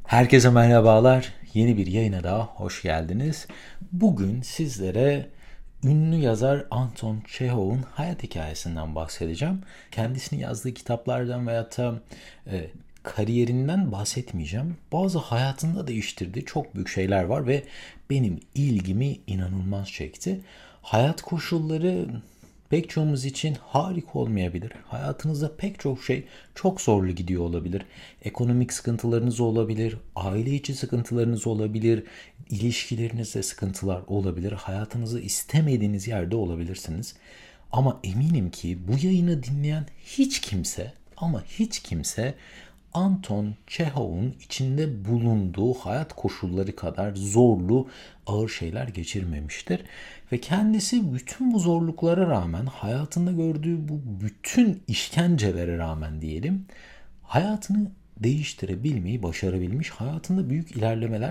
Herkese merhabalar. Yeni bir yayına daha hoş geldiniz. Bugün sizlere ünlü yazar Anton Çehov'un hayat hikayesinden bahsedeceğim. Kendisinin yazdığı kitaplardan veyahut da kariyerinden bahsetmeyeceğim. Bazı hayatında değiştirdiği çok büyük şeyler var ve benim ilgimi inanılmaz çekti. Hayat koşulları pek çoğumuz için harika olmayabilir. Hayatınızda pek çok şey çok zorlu gidiyor olabilir. Ekonomik sıkıntılarınız olabilir, aile içi sıkıntılarınız olabilir, ilişkilerinizde sıkıntılar olabilir. Hayatınızı istemediğiniz yerde olabilirsiniz. Ama eminim ki bu yayını dinleyen hiç kimse ama hiç kimse Anton Çehov'un içinde bulunduğu hayat koşulları kadar zorlu, ağır şeyler geçirmemiştir. Ve kendisi bütün bu zorluklara rağmen, hayatında gördüğü bu bütün işkencelere rağmen diyelim, hayatını değiştirebilmeyi başarabilmiş, hayatında büyük ilerlemeler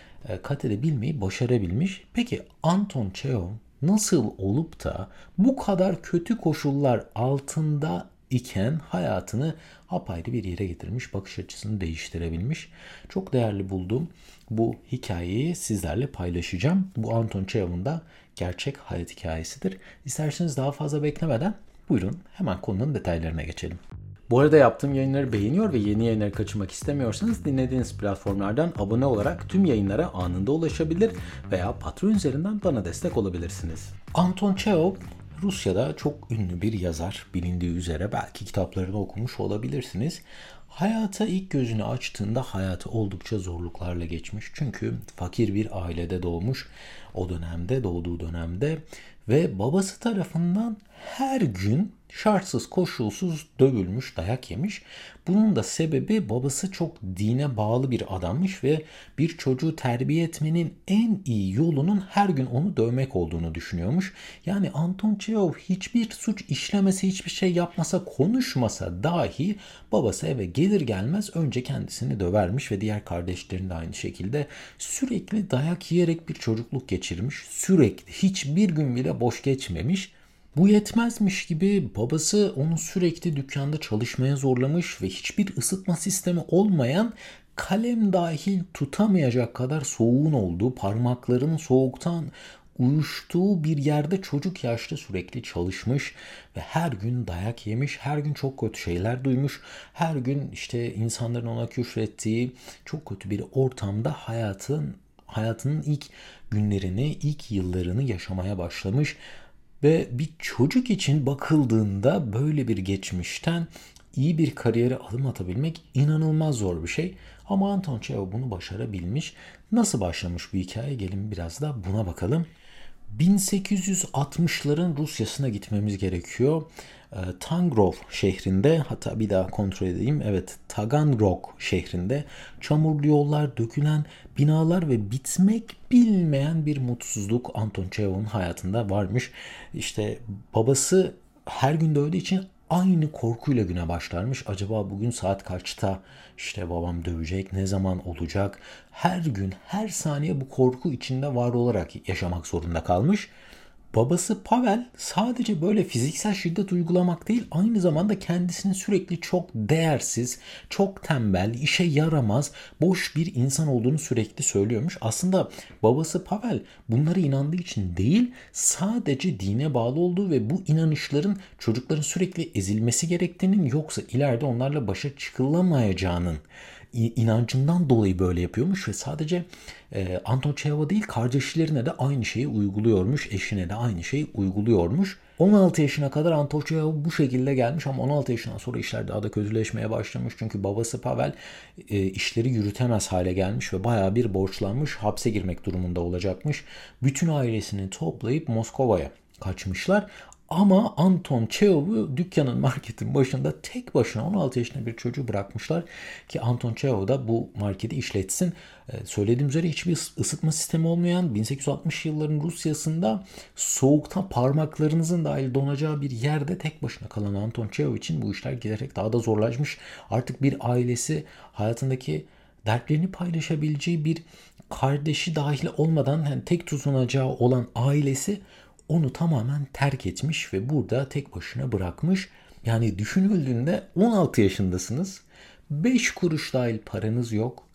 kat edebilmeyi başarabilmiş. Peki Anton Çehov nasıl olup da bu kadar kötü koşullar altında iken hayatını apayrı bir yere getirmiş, bakış açısını değiştirebilmiş. Çok değerli bulduğum bu hikayeyi sizlerle paylaşacağım. Bu Anton Çehov'un da gerçek hayat hikayesidir. İsterseniz daha fazla beklemeden buyurun hemen konunun detaylarına geçelim. Bu arada yaptığım yayınları beğeniyor ve yeni yayınları kaçırmak istemiyorsanız dinlediğiniz platformlardan abone olarak tüm yayınlara anında ulaşabilir veya Patreon üzerinden bana destek olabilirsiniz. Anton Çehov Rusya'da çok ünlü bir yazar. Bilindiği üzere belki kitaplarını okumuş olabilirsiniz. Hayata ilk gözünü açtığında hayatı oldukça zorluklarla geçmiş. Çünkü fakir bir ailede doğmuş. O dönemde, doğduğu dönemde ve babası tarafından her gün şartsız koşulsuz dövülmüş, dayak yemiş. Bunun da sebebi babası çok dine bağlı bir adammış ve bir çocuğu terbiye etmenin en iyi yolunun her gün onu dövmek olduğunu düşünüyormuş. Yani Anton Çehov hiçbir suç işlemese, hiçbir şey yapmasa, konuşmasa dahi babası eve gelir gelmez önce kendisini dövermiş ve diğer kardeşlerini de aynı şekilde sürekli dayak yiyerek bir çocukluk geçirmiş. Sürekli hiçbir gün bile boş geçmemiş. Bu yetmezmiş gibi babası onu sürekli dükkanda çalışmaya zorlamış ve hiçbir ısıtma sistemi olmayan, kalem dahil tutamayacak kadar soğuğun olduğu, parmaklarının soğuktan uyuştuğu bir yerde çocuk yaşta sürekli çalışmış ve her gün dayak yemiş, her gün çok kötü şeyler duymuş, her gün işte insanların ona küfrettiği çok kötü bir ortamda hayatının ilk günlerini, ilk yıllarını yaşamaya başlamış. Ve bir çocuk için bakıldığında böyle bir geçmişten iyi bir kariyere adım atabilmek inanılmaz zor bir şey. Ama Anton Çehov bunu başarabilmiş. Nasıl başlamış bu hikaye? Gelin biraz da buna bakalım. 1860'ların Rusya'sına gitmemiz gerekiyor. Tangrov şehrinde, hatta bir daha kontrol edeyim. Evet, Taganrog şehrinde çamurlu yollar, dökülen binalar ve bitmek bilmeyen bir mutsuzluk Anton Çehov'un hayatında varmış. İşte babası her gün dövdüğü için aynı korkuyla güne başlarmış. Acaba bugün saat kaçta işte babam dövecek, ne zaman olacak? Her gün, her saniye bu korku içinde var olarak yaşamak zorunda kalmış. Babası Pavel sadece böyle fiziksel şiddet uygulamak değil, aynı zamanda kendisini sürekli çok değersiz, çok tembel, işe yaramaz, boş bir insan olduğunu sürekli söylüyormuş. Aslında babası Pavel bunlara inandığı için değil, sadece dine bağlı olduğu ve bu inanışların çocukların sürekli ezilmesi gerektiğinin, yoksa ileride onlarla başa çıkılamayacağının inancından dolayı böyle yapıyormuş ve sadece Anton Çehova değil, kardeşlerine de aynı şeyi uyguluyormuş, eşine de aynı şeyi uyguluyormuş. 16 yaşına kadar Anton Çehova bu şekilde gelmiş ama 16 yaşından sonra işler daha da kötüleşmeye başlamış. Çünkü babası Pavel işleri yürütemez hale gelmiş ve bayağı bir borçlanmış, hapse girmek durumunda olacakmış. Bütün ailesini toplayıp Moskova'ya kaçmışlar. Ama Anton Çehov'u dükkanın, marketin başında tek başına 16 yaşında bir çocuğu bırakmışlar ki Anton Çehov da bu marketi işletsin. Söylediğim üzere hiçbir ısıtma sistemi olmayan 1860 yılların Rusya'sında soğukta parmaklarınızın dahil donacağı bir yerde tek başına kalan Anton Çehov için bu işler giderek daha da zorlaşmış. Artık bir ailesi, hayatındaki dertlerini paylaşabileceği bir kardeşi dahil olmadan, yani tek tutunacağı olan ailesi onu tamamen terk etmiş ve burada tek başına bırakmış. Yani düşünüldüğünde 16 yaşındasınız. 5 kuruş dahil paranız yok.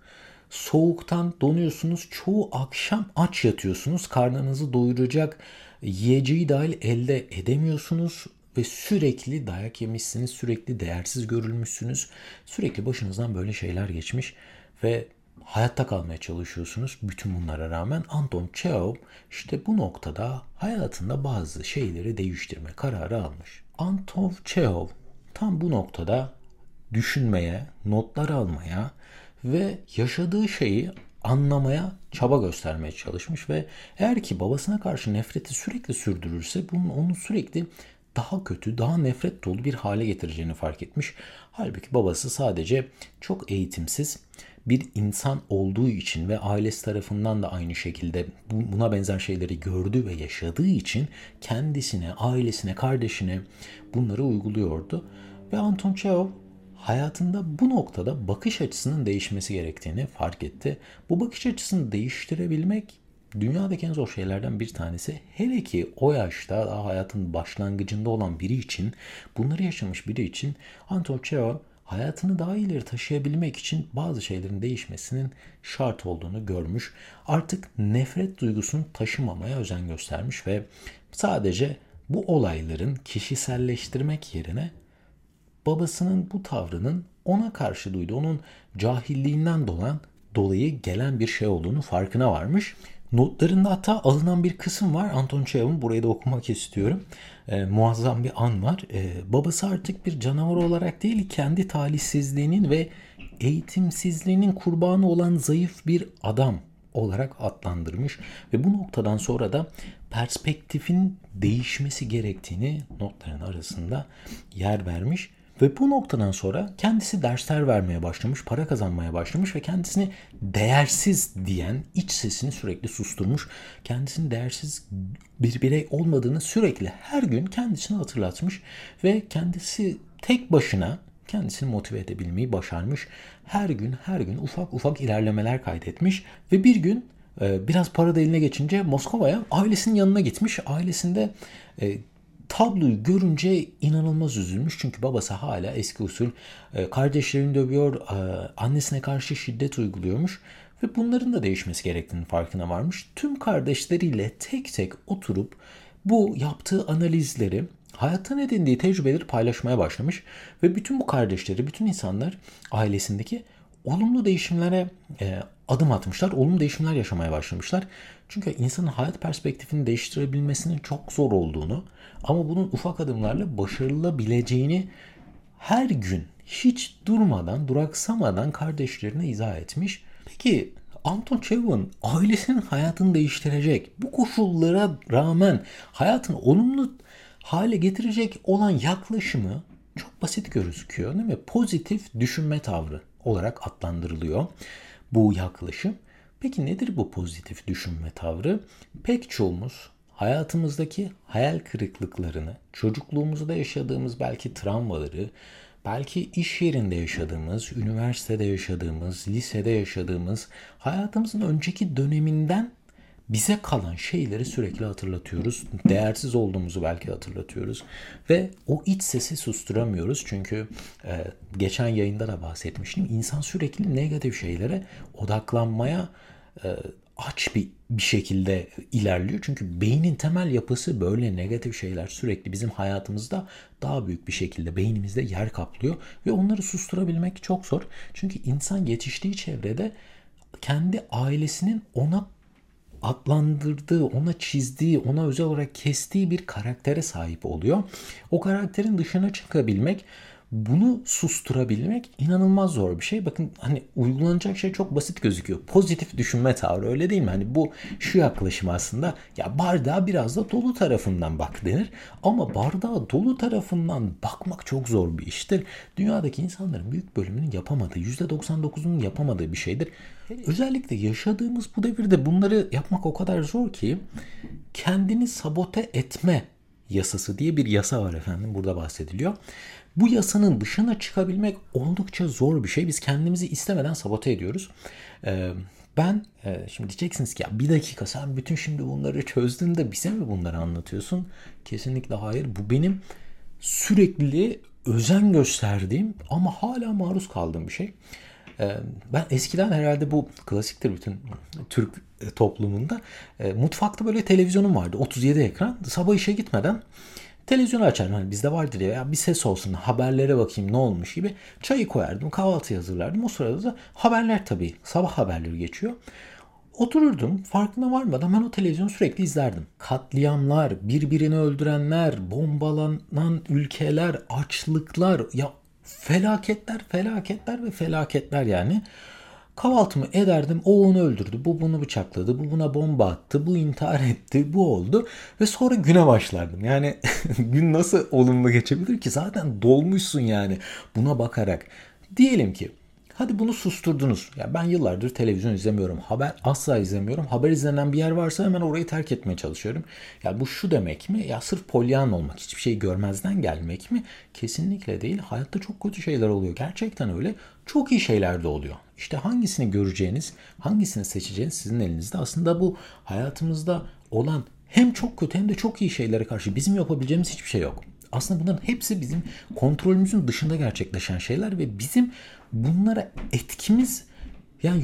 soğuktan donuyorsunuz. Çoğu akşam aç yatıyorsunuz. Karnınızı doyuracak yiyeceği dahil elde edemiyorsunuz. Ve sürekli dayak yemişsiniz, sürekli değersiz görülmüşsünüz. Sürekli başınızdan böyle şeyler geçmiş ve hayatta kalmaya çalışıyorsunuz. Bütün bunlara rağmen Anton Çehov işte bu noktada hayatında bazı şeyleri değiştirme kararı almış. Anton Çehov tam bu noktada düşünmeye, notlar almaya ve yaşadığı şeyi anlamaya çaba göstermeye çalışmış ve eğer ki babasına karşı nefreti sürekli sürdürürse bunun onu sürekli daha kötü, daha nefret dolu bir hale getireceğini fark etmiş. Halbuki babası sadece çok eğitimsiz bir insan olduğu için ve ailesi tarafından da aynı şekilde buna benzer şeyleri gördüğü ve yaşadığı için kendisine, ailesine, kardeşine bunları uyguluyordu. Ve Anton Çehov hayatında bu noktada bakış açısının değişmesi gerektiğini fark etti. Bu bakış açısını değiştirebilmek dünyadaki en zor şeylerden bir tanesi. Hele ki o yaşta daha hayatın başlangıcında olan biri için, bunları yaşamış biri için Anton Çehov hayatını daha ileri taşıyabilmek için bazı şeylerin değişmesinin şart olduğunu görmüş. Artık nefret duygusunu taşımamaya özen göstermiş ve sadece bu olayların kişiselleştirmek yerine babasının bu tavrının ona karşı duyduğu, onun cahilliğinden dolayı gelen bir şey olduğunu farkına varmış. Notlarında hatta alınan bir kısım var. Anton Çehov'un, burayı da okumak istiyorum. Muazzam bir an var. Babası artık bir canavar olarak değil, kendi talihsizliğinin ve eğitimsizliğinin kurbanı olan zayıf bir adam olarak adlandırmış ve bu noktadan sonra da perspektifin değişmesi gerektiğini notların arasında yer vermiş. Ve bu noktadan sonra kendisi dersler vermeye başlamış, para kazanmaya başlamış ve kendisini değersiz diyen iç sesini sürekli susturmuş. Kendisinin değersiz bir birey olmadığını sürekli her gün kendisine hatırlatmış ve kendisi tek başına kendisini motive edebilmeyi başarmış. Her gün ufak ufak ilerlemeler kaydetmiş ve bir gün biraz para da eline geçince Moskova'ya ailesinin yanına gitmiş. Ailesinde tabloyu görünce inanılmaz üzülmüş. Çünkü babası hala eski usul kardeşlerini dövüyor, annesine karşı şiddet uyguluyormuş. Ve bunların da değişmesi gerektiğinin farkına varmış. Tüm kardeşleriyle tek tek oturup bu yaptığı analizleri, hayattan edindiği tecrübeleri paylaşmaya başlamış. Ve bütün bu kardeşleri, bütün insanlar ailesindeki olumlu değişimlere adım atmışlar. Olumlu değişimler yaşamaya başlamışlar. Çünkü insanın hayat perspektifini değiştirebilmesinin çok zor olduğunu ama bunun ufak adımlarla başarılabileceğini her gün hiç durmadan, duraksamadan kardeşlerine izah etmiş. Peki Anton Çehov'un ailesinin hayatını değiştirecek, bu koşullara rağmen hayatını olumlu hale getirecek olan yaklaşımı çok basit gözüküyor, değil mi? Pozitif düşünme tavrı olarak adlandırılıyor bu yaklaşım. Peki nedir bu pozitif düşünme tavrı? Pek çoğumuz hayatımızdaki hayal kırıklıklarını, çocukluğumuzda yaşadığımız belki travmaları, belki iş yerinde yaşadığımız, üniversitede yaşadığımız, lisede yaşadığımız, hayatımızın önceki döneminden bize kalan şeyleri sürekli hatırlatıyoruz. Değersiz olduğumuzu belki hatırlatıyoruz. Ve o iç sesi susturamıyoruz. Çünkü geçen yayında da bahsetmiştim. İnsan sürekli negatif şeylere odaklanmaya aç bir şekilde ilerliyor. Çünkü beynin temel yapısı böyle, negatif şeyler sürekli bizim hayatımızda daha büyük bir şekilde beynimizde yer kaplıyor. Ve onları susturabilmek çok zor. Çünkü insan yetiştiği çevrede kendi ailesinin ona adlandırdığı, ona çizdiği, ona özel olarak kestiği bir karaktere sahip oluyor. O karakterin dışına çıkabilmek, bunu susturabilmek inanılmaz zor bir şey. Bakın hani uygulanacak şey çok basit gözüküyor. Pozitif düşünme tavrı, öyle değil mi? Hani bu şu yaklaşım aslında, ya bardağa biraz da dolu tarafından bak denir. Ama bardağa dolu tarafından bakmak çok zor bir iştir. Dünyadaki insanların büyük bölümünün yapamadığı, %99'unun yapamadığı bir şeydir. Özellikle yaşadığımız bu devirde bunları yapmak o kadar zor ki kendini sabote etme yasası diye bir yasa var efendim. Burada bahsediliyor. Bu yasanın dışına çıkabilmek oldukça zor bir şey. Biz kendimizi istemeden sabote ediyoruz. Şimdi diyeceksiniz ki ya bir dakika, sen bütün şimdi bunları çözdün de bize mi bunları anlatıyorsun? Kesinlikle hayır. Bu benim sürekli özen gösterdiğim ama hala maruz kaldığım bir şey. Ben eskiden herhalde bu klasiktir bütün Türk toplumunda. Mutfakta böyle televizyonum vardı. 37 ekran. Sabah işe gitmeden televizyonu açardım. Hani bizde vardır ya bir ses olsun, haberlere bakayım ne olmuş gibi. Çayı koyardım, kahvaltı hazırlardım. O sırada da haberler tabii. Sabah haberleri geçiyor. Otururdum, farkına varmadan ben o televizyonu sürekli izlerdim. Katliamlar, birbirini öldürenler, bombalanan ülkeler, açlıklar, ya felaketler, felaketler ve felaketler yani. Kahvaltımı ederdim, o onu öldürdü, bu bunu bıçakladı, bu buna bomba attı, bu intihar etti, bu oldu. Ve sonra güne başlardım. Yani gün nasıl olumlu geçebilir ki? Zaten dolmuşsun yani buna bakarak. Diyelim ki hadi bunu susturdunuz. Ya ben yıllardır televizyon izlemiyorum. Haber asla izlemiyorum. Haber izlenen bir yer varsa hemen orayı terk etmeye çalışıyorum. Ya bu şu demek mi? Ya sırf polyan olmak, hiçbir şey görmezden gelmek mi? Kesinlikle değil. Hayatta çok kötü şeyler oluyor. Gerçekten öyle. Çok iyi şeyler de oluyor. İşte hangisini göreceğiniz, hangisini seçeceğiniz sizin elinizde. Aslında bu hayatımızda olan hem çok kötü hem de çok iyi şeylere karşı bizim yapabileceğimiz hiçbir şey yok. Aslında bunların hepsi bizim kontrolümüzün dışında gerçekleşen şeyler ve bizim bunlara etkimiz yani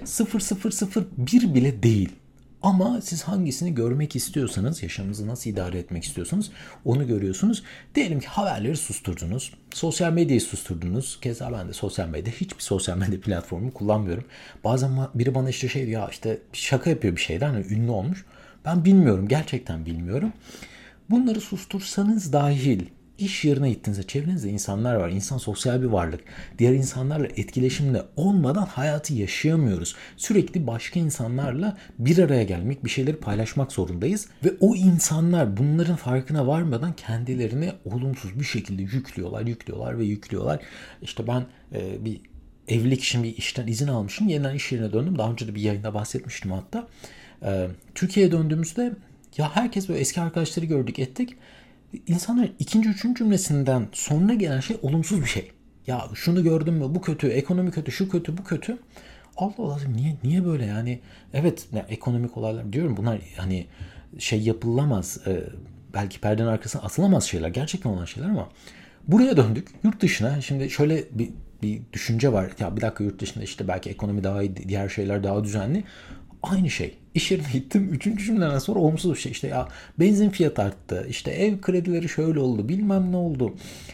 %0,001 bile değil. Ama siz hangisini görmek istiyorsanız, yaşamınızı nasıl idare etmek istiyorsanız onu görüyorsunuz. Diyelim ki haberleri susturdunuz, sosyal medyayı susturdunuz. Keza ben de hiçbir sosyal medya platformu kullanmıyorum. Bazen biri bana işte şey diyor, ya işte şaka yapıyor bir şeyden, hani ünlü olmuş. Ben bilmiyorum, gerçekten bilmiyorum. Bunları sustursanız dahil iş yerine gittiğinizde çevrenizde insanlar var. İnsan sosyal bir varlık. Diğer insanlarla etkileşimde olmadan hayatı yaşayamıyoruz. Sürekli başka insanlarla bir araya gelmek, bir şeyleri paylaşmak zorundayız. Ve o insanlar bunların farkına varmadan kendilerini olumsuz bir şekilde yüklüyorlar. İşte ben bir evlilik için bir işten izin almışım. Yeniden iş yerine döndüm. Daha önce de bir yayında bahsetmiştim hatta. Türkiye'ye döndüğümüzde ya herkes böyle eski arkadaşları gördük ettik. İnsanlar ikinci, üçüncü cümlesinden sonra gelen şey olumsuz bir şey. Ya şunu gördün mü, bu kötü, ekonomi kötü, şu kötü, bu kötü. Allah Allah, niye böyle yani? Evet, ekonomik olaylar diyorum, bunlar hani şey yapılamaz. Belki perdenin arkasına atılamaz şeyler, gerçekten olan şeyler ama buraya döndük, yurt dışına. Şimdi şöyle bir düşünce var. Ya bir dakika, yurt dışında işte belki ekonomi daha iyi, diğer şeyler daha düzenli. Aynı şey. İş yerine gittim. Üçüncü cümleden sonra olumsuz bir şey. İşte ya benzin fiyatı arttı. İşte ev kredileri şöyle oldu. Bilmem ne oldu.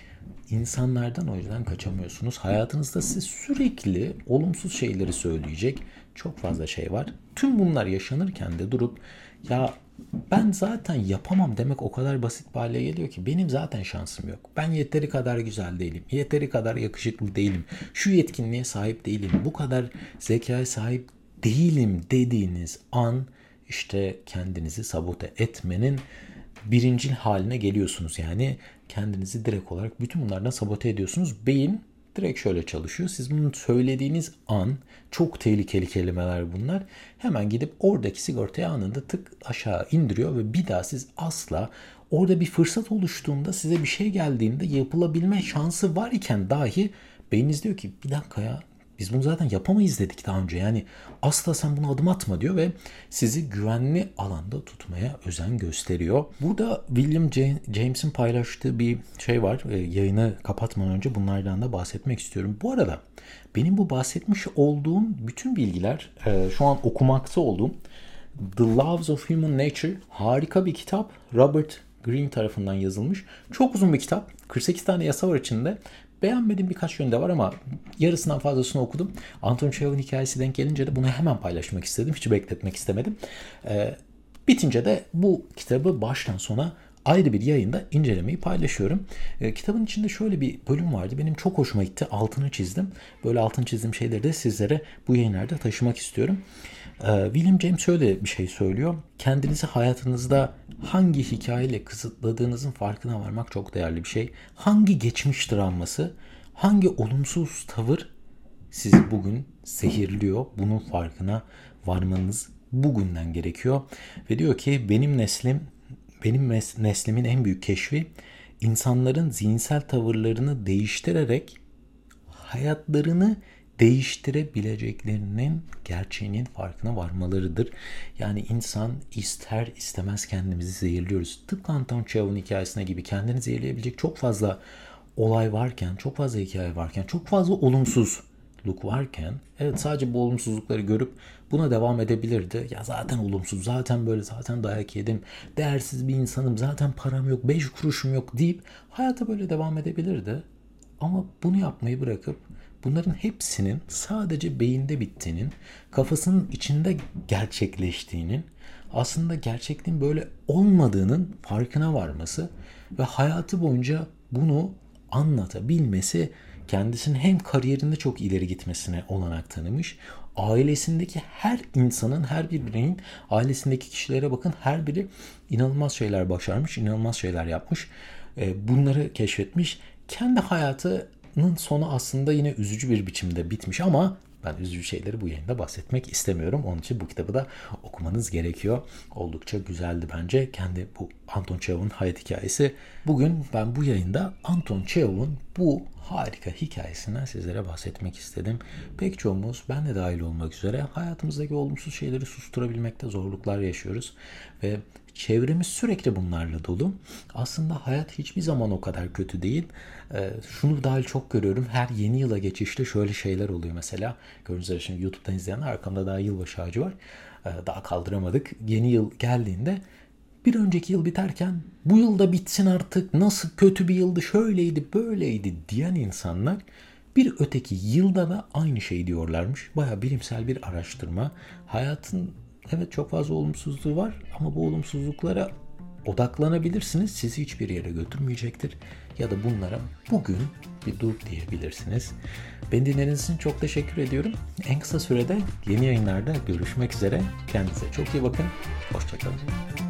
İnsanlardan o yüzden kaçamıyorsunuz. Hayatınızda size sürekli olumsuz şeyleri söyleyecek çok fazla şey var. Tüm bunlar yaşanırken de durup ya ben zaten yapamam demek o kadar basit bir hale geliyor ki, benim zaten şansım yok. Ben yeteri kadar güzel değilim. Yeteri kadar yakışıklı değilim. Şu yetkinliğe sahip değilim. Bu kadar zekaya sahip değilim dediğiniz an işte kendinizi sabote etmenin birincil haline geliyorsunuz. Yani kendinizi direkt olarak bütün bunlardan sabote ediyorsunuz. Beyin direkt şöyle çalışıyor. Siz bunu söylediğiniz an, çok tehlikeli kelimeler bunlar, hemen gidip oradaki sigortayı anında tık aşağı indiriyor ve bir daha siz asla, orada bir fırsat oluştuğunda, size bir şey geldiğinde yapılabilme şansı var iken dahi beyniniz diyor ki bir dakika ya, biz bunu zaten yapamayız dedik daha önce. Yani asla sen buna adım atma diyor ve sizi güvenli alanda tutmaya özen gösteriyor. Burada William James'in paylaştığı bir şey var. Yayını kapatmadan önce bunlardan da bahsetmek istiyorum. Bu arada benim bu bahsetmiş olduğum bütün bilgiler şu an okumakta olduğum The Laws of Human Nature harika bir kitap. Robert Greene tarafından yazılmış. Çok uzun bir kitap. 48 tane yasa var içinde. Beğenmediğim birkaç yönde var ama yarısından fazlasını okudum. Anton Chehov'un hikayesi denk gelince de bunu hemen paylaşmak istedim. Hiç bekletmek istemedim. Bitince de bu kitabı baştan sona ayrı bir yayında incelemeyi paylaşıyorum. Kitabın içinde şöyle bir bölüm vardı. Benim çok hoşuma gitti. Altını çizdim. Böyle altını çizdiğim şeyleri de sizlere bu yayınlarda taşımak istiyorum. William James şöyle bir şey söylüyor. Kendinizi hayatınızda hangi hikayeyle kısıtladığınızın farkına varmak çok değerli bir şey. Hangi geçmiş travması, hangi olumsuz tavır sizi bugün zehirliyor, bunun farkına varmanız bugünden gerekiyor. Ve diyor ki benim neslimin en büyük keşfi insanların zihinsel tavırlarını değiştirerek hayatlarını değiştirebileceklerinin gerçeğinin farkına varmalarıdır. Yani insan ister istemez kendimizi zehirliyoruz. Tıpkı Anton Chehov'un hikayesine gibi kendini zehirleyebilecek çok fazla olay varken, çok fazla hikaye varken, çok fazla olumsuz olumsuzluk varken evet sadece bu olumsuzlukları görüp buna devam edebilirdi. Ya zaten olumsuz, zaten böyle, zaten dayak yedim, değersiz bir insanım, zaten param yok, 5 kuruşum yok deyip hayata böyle devam edebilirdi. Ama bunu yapmayı bırakıp bunların hepsinin sadece beyinde bittiğinin, kafasının içinde gerçekleştiğinin, aslında gerçekliğin böyle olmadığının farkına varması ve hayatı boyunca bunu anlatabilmesi kendisinin hem kariyerinde çok ileri gitmesine olanak tanımış. Ailesindeki her insanın, her bir bireyin ailesindeki kişilere bakın, her biri inanılmaz şeyler başarmış, inanılmaz şeyler yapmış. Bunları keşfetmiş. Kendi hayatının sonu aslında yine üzücü bir biçimde bitmiş ama ben üzücü şeyleri bu yayında bahsetmek istemiyorum. Onun için bu kitabı da okumanız gerekiyor. Oldukça güzeldi bence. Kendi bu Anton Çehov'un hayat hikayesi. Bugün ben bu yayında Anton Çehov'un bu harika hikayesinden sizlere bahsetmek istedim. Pek çoğumuz, ben de dahil olmak üzere, hayatımızdaki olumsuz şeyleri susturabilmekte zorluklar yaşıyoruz. Ve çevremiz sürekli bunlarla dolu. Aslında hayat hiçbir zaman o kadar kötü değil. Şunu dahil çok görüyorum. Her yeni yıla geçişte şöyle şeyler oluyor mesela. Gördüğünüz üzere şimdi YouTube'dan izleyenler, arkamda daha yılbaşı ağacı var. Daha kaldıramadık. Yeni yıl geldiğinde bir önceki yıl biterken bu yıl da bitsin artık, nasıl kötü bir yıldı, şöyleydi böyleydi diyen insanlar bir öteki yılda da aynı şey diyorlarmış. Bayağı bilimsel bir araştırma. Hayatın evet çok fazla olumsuzluğu var ama bu olumsuzluklara odaklanabilirsiniz. Sizi hiçbir yere götürmeyecektir. Ya da bunlara bugün bir dur diyebilirsiniz. Beni dinlediğiniz için çok teşekkür ediyorum. En kısa sürede yeni yayınlarda görüşmek üzere. Kendinize çok iyi bakın. Hoşçakalın.